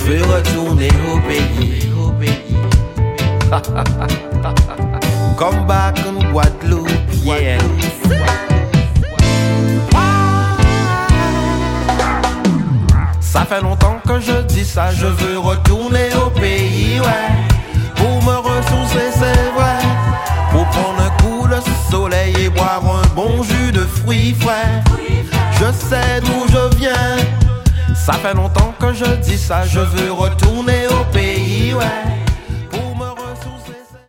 veux retourner au pays. Come back in Guadeloupe, yeah. Ça fait longtemps que je dis ça, je veux retourner au pays, ouais. Pour me ressourcer, c'est vrai. Pour prendre un coup de soleil et boire un bon jus de fruits frais. Je sais d'où je viens. Ça fait longtemps que je dis ça, je veux retourner au pays, ouais.